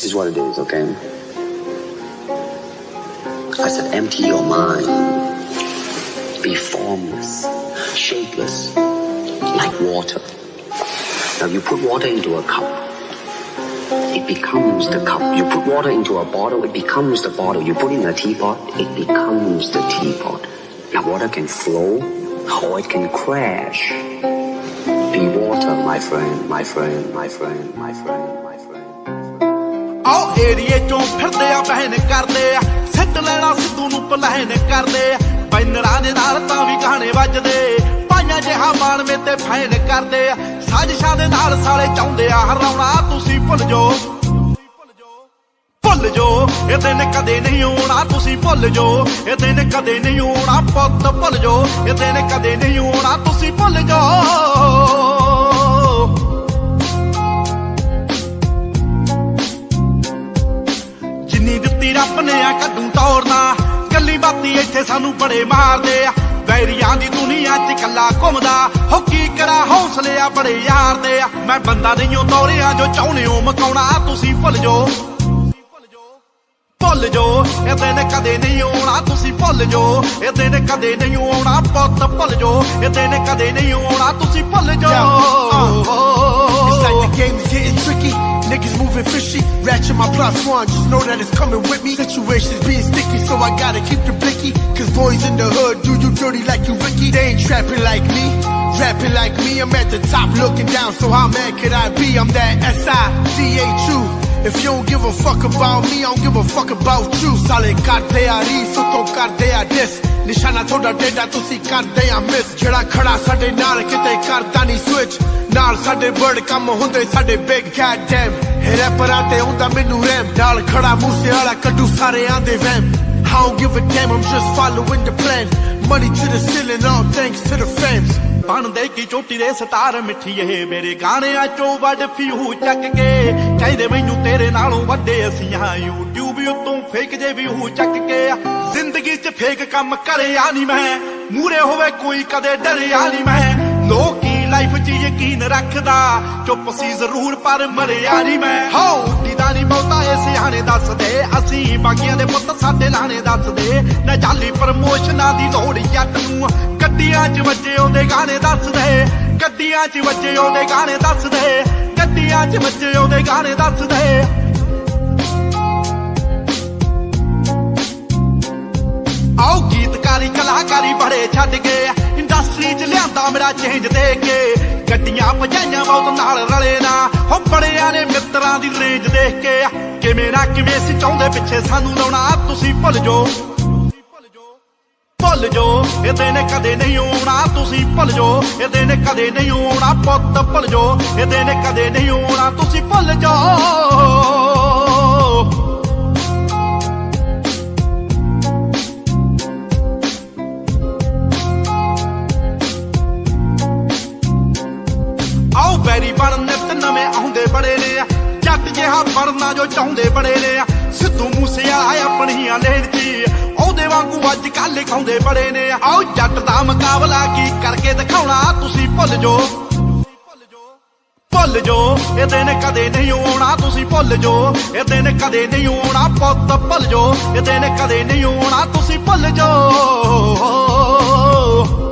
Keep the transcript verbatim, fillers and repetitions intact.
This is what it is, okay? I said empty your mind. Be formless, shapeless, like water. Now you put water into a cup, it becomes the cup. You put water into a bottle, it becomes the bottle. You put it in a teapot, it becomes the teapot. Now water can flow or it can crash. Be water, my friend, my friend, my friend, my friend, my friend. आओ एरिए चों फिरदे आ बहन करदे आ सिੱਟ ਲੈਣਾ ਸਿੱਧੂ ਨੂੰ ਪਲਾਹਨ ਕਰਦੇ ਆ ਬੈਨਰਾਂ ਦੇ ਨਾਲ ਤਾਂ ਵੀ ਗਾਣੇ ਵੱਜਦੇ ਪਾਈਆਂ ਜਿਹਾ ਮਾਣ ਮੇ ਤੇ ਫੈਨ ਕਰਦੇ ਆ ਸਾਜ਼ਿਸ਼ਾਂ ਦੇ ਨਾਲ ਸਾਲੇ ਚਾਹੁੰਦੇ ਆ ਹਰਾਉਣਾ ਤੁਸੀਂ ਭੁੱਲ ਜੋ ਭੁੱਲ ਜੋ ਇਹ ਦਿਨ ਕਦੇ ਨਹੀਂ ਆਉਣਾ ਤੁਸੀਂ ਭੁੱਲ ਜੋ ਇਹ ਦਿਨ ਕਦੇ ਨਹੀਂ ਆਉਣਾ ਪੁੱਤ ਭੁੱਲ ਜੋ ਇਹ ਦਿਨ ਕਦੇ ਨਹੀਂ ਆਉਣਾ ਤੁਸੀਂ ਭੁੱਲ ਜੋ ਜਿੰਨੀ ਦਿੱਤੀ ਰੱਬ ਨੇ ਆ ਕੱਦੂ ਤੋੜਨਾ ਕੱਲੀ ਬਾਤੀ ਇੱਥੇ ਸਾਨੂੰ ਬੜੇ ਮਾਰਦੇ ਆ ਵੈਰੀਆਂ ਦੀ ਦੁਨੀਆ 'ਚ ਕੱਲਾ ਘੁੰਮਦਾ ਹੋ ਕੀ ਕਰਾਂ ਹੌਸਲੇ ਆ ਬੜੇ ਯਾਰ ਦੇ ਆ ਮੈਂ ਬੰਦਾ ਨਹੀਂ ਉਹ ਤੋਰਿਆ ਜੋ ਚਾਹੁੰਦੇ ਹੋ ਮਕਾਉਣਾ ਤੁਸੀਂ ਭੁੱਲ ਜੋ ਭੁੱਲ ਜੋ ਇਹ ਦਿਨ ਕਦੇ ਨਹੀਂ ਆਉਣਾ ਤੁਸੀਂ ਭੁੱਲ ਜੋ ਇਹ ਦਿਨ ਕਦੇ ਨਹੀਂ ਆਉਣਾ ਪੁੱਤ ਭੁੱਲ ਜੋ ਇਹ ਦਿਨ ਕਦੇ ਨਹੀਂ ਆਉਣਾ ਤੁਸੀਂ ਭੁੱਲ ਜੋ It's like the game is getting tricky. Niggas moving fishy, ratchet my plus one, just know that it's coming with me. Situations being sticky, so I gotta keep the blicky. Cause boys in the hood do you dirty like you Ricky. They ain't trapping like me, rapping like me. I'm at the top looking down, so how mad could I be? I'm that S I D H U. If you don't give a fuck about me, I don't give a fuck about you. Sale karte a ri, so to karte a dis. Nishana thoda teda tusi karte a miss. Jehda khada sade naal kite karda nahi switch. Naal sade bird kam hunde sade big goddamn. Hey rapper te hunda menu ram. Naal khada Moose wala kaddu sare aande vamp. I don't give a damn, I'm just following the plan. Money to the ceiling, all thanks to the fans. ਬਣਦੇ ਕੀ ਚੋਟੀ ਦੇ ਸਤਾਰ ਮਿੱਠੀ ਇਹ ਮੇਰੇ ਗਾਣਿਆਂ ਚੋਂ ਵੱਡ ਫਿਊ ਚੱਕ ਕੇ ਕਹਿੰਦੇ ਮੈਨੂੰ ਤੇਰੇ ਨਾਲੋਂ ਵੱਡੇ ਅਸੀਂ ਆ YouTube ਉੱਤੋਂ ਫੇਕ ਜੇ ਵੀ ਹੂ ਚੱਕ ਕੇ ਜ਼ਿੰਦਗੀ 'ਚ ਫੇਕ ਕੰਮ ਕਰਿਆ ਨਹੀਂ ਮੈਂ ਮੂਰੇ ਹੋਵੇ ਕੋਈ ਕਦੇ ਡਰਿਆ ਨਹੀਂ ਮੈਂ ਲੋਕੀ ਲਾਈਫ 'ਚ ਯਕੀਨ ਰੱਖਦਾ ਚੁੱਪ ਸੀ ਜ਼ਰੂਰ ਪਰ ਮਰਿਆ ਨਹੀਂ ਮੈਂ ਹੋ ਦੀਦਾ ਨਹੀਂ ਬਹੁਤਾ ਇਹ ਸਿਆਣੇ ਦੱਸਦੇ ਅਸੀਂ ਬਾਕੀਆਂ ਦੇ ਪੁੱਤ ਸਾਡੇ ਲਾਣੇ ਦੱਸਦੇ ਨਾ ਜਾਲੀ ਪ੍ਰਮੋਸ਼ਨਾਂ ਦੀ ਲੋੜ ਜੱਟ ਨੂੰ ਗੱਡੀਆਂ 'ਚ ਵੱਜੇ ਉਹਦੇ ਗਾਣੇ ਦੱਸਦੇ ਗੱਡੀਆਂ 'ਚ ਵੱਜੇ ਉਹਦੇ ਗਾਣੇ ਦੱਸਦੇ ਗੱਡੀਆਂ 'ਚ ਵੱਜੇ ਉਹਦੇ ਗਾਣੇ ਦੱਸਦੇ ਆਓ ਗੀਤਕਾਰੀ ਕਲਾਕਾਰੀ ਬੜੇ ਛੱਡ ਗਏ ਇੰਡਸਟਰੀ 'ਚ ਲਿਆਂਦਾ ਮੇਰਾ ਚੇਂਜ ਦੇ ਕੇ ਗੱਡੀਆਂ ਭਜਾਈਆਂ ਬਹੁਤ ਨਾਲ ਰਲੇ ਨਾ ਹੋ ਬੜਿਆਂ ਨੇ ਮਿੱਤਰਾਂ ਦੀ ਰੇਂਜ ਦੇਖ ਕੇ ਕਿਵੇਂ ਨਾ ਕਿਵੇਂ ਸੀ ਚਾਹੁੰਦੇ ਪਿੱਛੇ ਸਾਨੂੰ ਲਾਉਣਾ ਤੁਸੀਂ ਭੁੱਲ ਜੋ ਭੁੱਲ ਜੋ ਇਹ ਦਿਨ ਕਦੇ ਨਹੀਂ ਆਉਣਾ ਤੁਸੀਂ ਭੁੱਲ ਜੋ ਇਹ ਦਿਨ ਕਦੇ ਨਹੀਂ ਆਉਣਾ ਪੁੱਤ ਭੁੱਲ ਜੋ ਇਹ ਦਿਨ ਕਦੇ ਨਹੀਂ ਆਉਣਾ ਤੁਸੀਂ ਭੁੱਲ ਜੋ ਆਓ ਬੈਰੀ ਬਣ ਨਿੱਤ ਨਵੇਂ ਆਉਂਦੇ ਬੜੇ ਨੇ ਜੱਟ ਜਿਹਾ ਬਣਨਾ ਜੋ ਚਾਹੁੰਦੇ ਬੜੇ ਨੇ ਸਿੱਧੂ ਮੂਸੇ ਵਾਲਾ ਆਪਣੀਆਂ ਲੈਣ ਦੀ ਉਹਦੇ ਵਾਂਗੂ ਅੱਜ ਕੱਲ ਲਿਖਾਉਂਦੇ ਬੜੇ ਨੇ ਆਓ ਜੱਟ ਦਾ ਮੁਕਾਬਲਾ ਕੀ ਕਰਕੇ ਦਿਖਾਉਣਾ ਤੁਸੀਂ ਭੁੱਲ ਜੋ ਭੁੱਲ ਜੋ ਇਹ ਦਿਨ ਕਦੇ ਨਹੀਂ ਆਉਣਾ ਤੁਸੀਂ ਭੁੱਲ ਜੋ ਇਹ ਦਿਨ ਕਦੇ ਨਹੀਂ ਆਉਣਾ ਪੁੱਤ ਭੁੱਲ ਜੋ ਇਹ ਦਿਨ ਕਦੇ ਨਹੀਂ ਆਉਣਾ ਤੁਸੀਂ ਭੁੱਲ ਜੋ